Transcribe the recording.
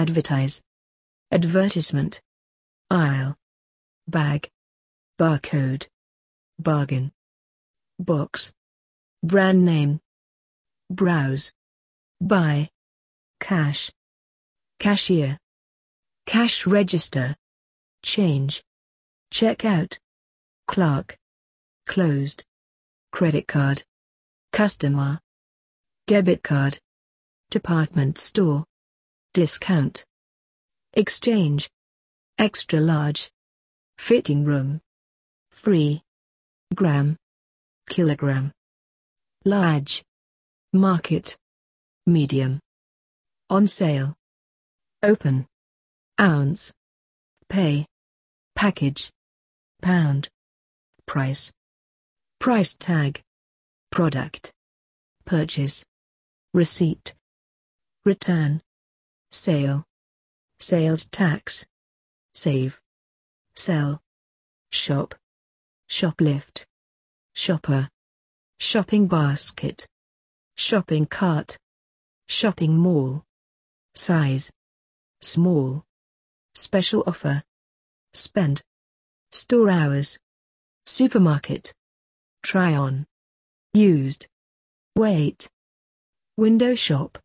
advertise, advertisement, aisle, bag, barcode, bargain, box, brand name, browse, buy, cash, cashier, cash register, change, checkout, clerk, closed, credit card, customer, debit card, department store, discount, exchange, extra large, fitting room, free, gram, kilogram, large, market, medium, on sale, open, ounce, pay, package, pound, price, price tag, product, purchase, receipt, return, sale, sales tax, save, sell, shop, shoplift, shopper, shopping basket, shopping cart, shopping mall, size, small, special offer, spend, store hours, supermarket, try on, used, wait, window shop,